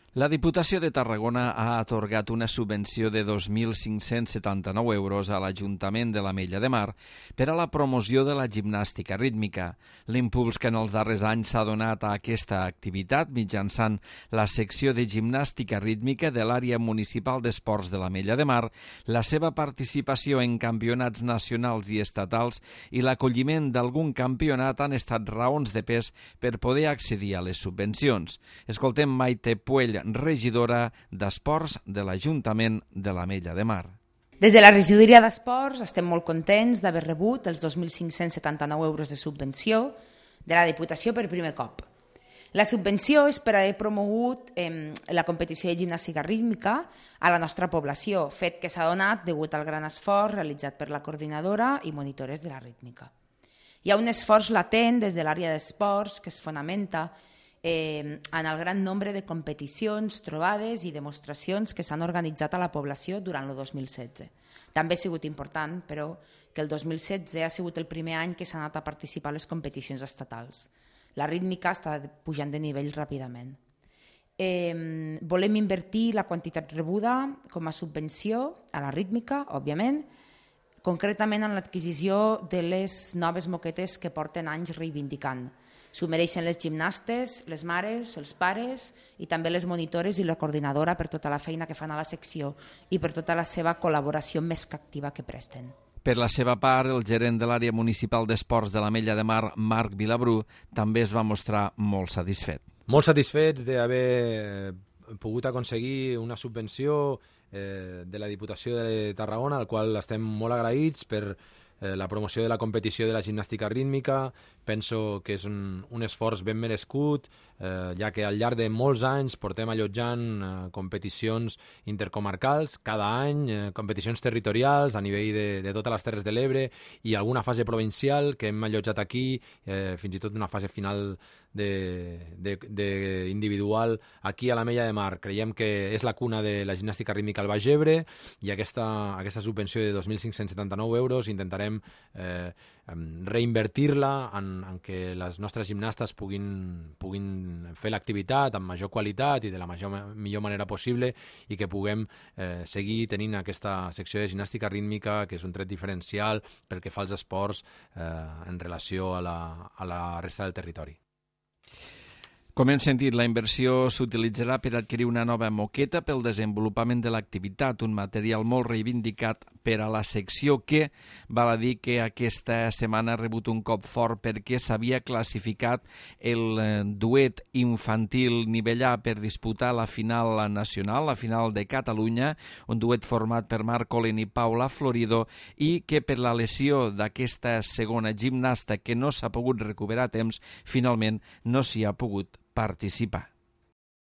La Diputació de Tarragona ha atorgat una subvenció de 2.579 euros a l'Ajuntament de l'Ametlla de Mar per a la promoció de la gimnàstica rítmica. L'impuls que en els darrers anys s'ha donat a aquesta activitat mitjançant la secció de gimnàstica rítmica de l'àrea municipal d'esports de l'Ametlla de Mar, la seva participació en campionats nacionals i estatals i l'acolliment d'algun campionat han estat raons de pes per poder accedir a les subvencions. Escoltem Maite Puell, regidora d'Esports de l'Ajuntament de l'Ametlla de Mar. Des de la regidoria d'Esports estem molt contents d'haver rebut els 2.579 euros de subvenció de la Diputació per primer cop. La subvenció és per haver promogut la competició de gimnàstica rítmica a la nostra població, fet que s'ha donat degut al gran esforç realitzat per la coordinadora i monitores de la rítmica. Hi ha un esforç latent des de l'àrea d'esports que es fonamenta en el gran nombre de competicions, trobades i demostracions que s'han organitzat a la població durant el 2016. També ha sigut important, però, que el 2016 ha sigut el primer any que s'ha anat a participar a les competicions estatals. La rítmica està pujant de nivell ràpidament. Volem invertir la quantitat rebuda com a subvenció a la rítmica, òbviament, concretament en l'adquisició de les noves moquetes que porten anys reivindicant. S'ho mereixen les gimnastes, les mares, els pares i també les monitores i la coordinadora per tota la feina que fan a la secció i per tota la seva col·laboració més que activa que presten. Per la seva part, el gerent de l'àrea municipal d'esports de l'Ametlla de Mar, Marc Vilabrú, també es va mostrar molt satisfet. Molt satisfets d'haver pogut aconseguir una subvenció de la Diputació de Tarragona, al qual estem molt agraïts per la promoció de la competició de la gimnàstica rítmica. Penso que és un esforç ben merescut, ja que al llarg de molts anys portem allotjant competicions intercomarcals, cada any, competicions territorials a nivell de totes les Terres de l'Ebre i alguna fase provincial que hem allotjat aquí, fins i tot una fase final individual aquí a l'Ametlla de Mar. Creiem que és la cuna de la gimnàstica rítmica al Baix Ebre i aquesta subvenció de 2.579 euros intentarem reinvertir-la en que les nostres gimnastes puguin fer l'activitat amb major qualitat i de la millor manera possible i que puguem seguir tenint aquesta secció de gimnàstica rítmica, que és un tret diferencial pel que fa als esports en relació a la resta del territori. Com hem sentit, la inversió s'utilitzarà per adquirir una nova moqueta pel desenvolupament de l'activitat, un material molt reivindicat per a la secció que, val a dir que aquesta setmana ha rebut un cop fort perquè s'havia classificat el duet infantil nivell A per disputar la final nacional, la final de Catalunya, un duet format per Marc Colén i Paula Florido i que per la lesió d'aquesta segona gimnasta que no s'ha pogut recuperar a temps, finalment no s'hi ha pogut participar.